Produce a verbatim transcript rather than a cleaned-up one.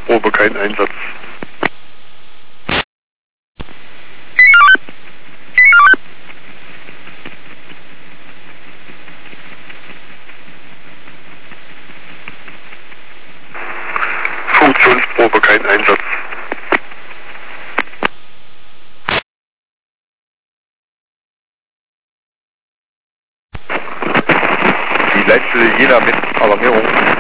Funktionsprobe, kein Einsatz. Funktionsprobe, kein Einsatz. Die Leitstelle Jena mit Alarmierung.